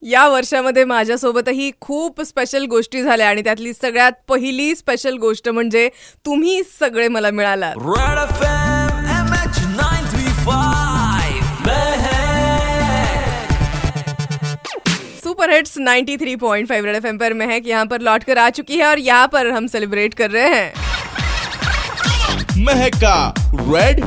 या वर्षामध्ये माझ्यासोबतही खूप स्पेशल गोष्टी झाल्या आणि त्यातली सगळ्यात पहिली स्पेशल गोष्ट म्हणजे तुम्ही सगळे मला मिळालात. Red FM MH935 super hits 93.5 red FM पर महक यहाँ पर लौट कर आ चुकी है और यहाँ पर हम सेलिब्रेट कर रहे हैं महक का रेड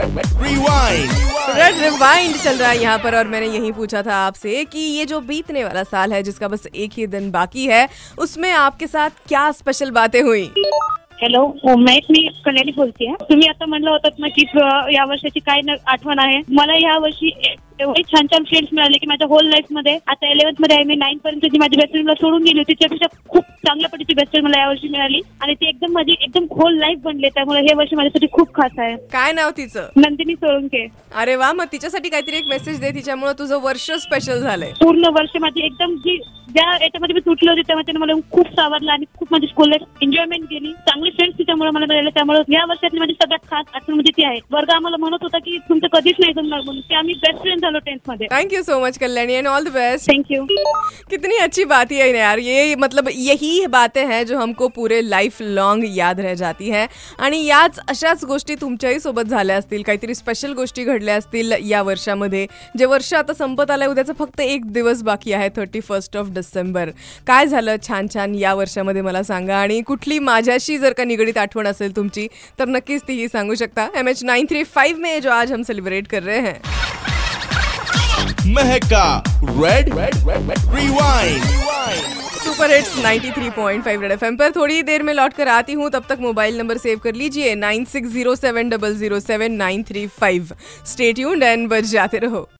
रिवाइंड चल रहा है यहाँ पर. और मैंने यही पूछा था आपसे कि ये जो बीतने वाला साल है जिसका बस एक ही दिन बाकी है उसमें आपके साथ क्या स्पेशल बातें हुई. हॅलो महेश, मी कल्याणी बोलतेय. तुम्ही आता म्हणलं होतं ना की या वर्षाची काय आठवण आहे. मला या वर्षी एवढे छान छान फ्रेंड्स मिळाले की माझ्या होल लाईफ मध्ये. आता 11th मध्ये आहे मी. 9th पर्यंत जी माझी बेस्ट फ्रेंड मला सोडून गेली होती त्यापेक्षा खूप चांगल्या पद्धतीची बेस्ट फ्रेंड मला या वर्षी मिळाली आणि ती एकदम माझी एकदम होल लाईफ बनले. त्यामुळे हे वर्ष माझ्यासाठी खूप खास आहे. काय नाव तिचं? नंदिनी सोळंके. अरे वा, मग तिच्यासाठी काहीतरी एक मेसेज दे. तिच्यामुळे तुझं वर्ष स्पेशल झालंय. पूर्ण वर्ष माझी एकदम जी ज्या याच्यामध्ये मी तुटले होते तेव्हा त्याने मला खूप सावरलं आणि खूप माझी स्कूल लाईफ एन्जॉयमेंट गेली. चांगली फ्रेंड्स तिच्यामुळे मला मिळाले. त्यामुळे या वर्षातली माझी सगळ्यात खास आठवण म्हणजे ती आहे. वर्ग आम्हाला म्हणत होता की तुमचं कधीच नाही जमणार म्हणून की आम्ही बेस्ट फ्रेंड झालो 10th मध्ये. Thank you so much Kalyani and all the best. Thank you. कितनी अच्छी बात है यार. ये मतलब यही बातें हैं जो हमको पूरे लाईफ लॉंग याद रह जाती हैं. आणि याच अशाच गोष्टी तुमच्याही सोबत झाल्या असतील. काहीतरी स्पेशल गोष्टी घडल्या असतील या वर्षामध्ये. जे वर्ष आता संपत आलंय, उद्याचं फक्त एक दिवस बाकी आहे 31 डिसेंबर. काय झालं छान छान या वर्षामध्ये मला सांगा. आणि कुठली माझ्याशी जर का निगडीत आठवण असेल तुमची तर नक्कीच तीही सांगू शकता. MH935 में जो आज हम सेलिब्रेट कर रहे हैं महक का red rewind. Super hits 93.5 red FM पर थोड़ी देर में लौट कर आती हूँ. तब तक मोबाइल नंबर सेव कर लीजिए 9607007935. स्टे ट्यून्ड एंड बज जाते रहो.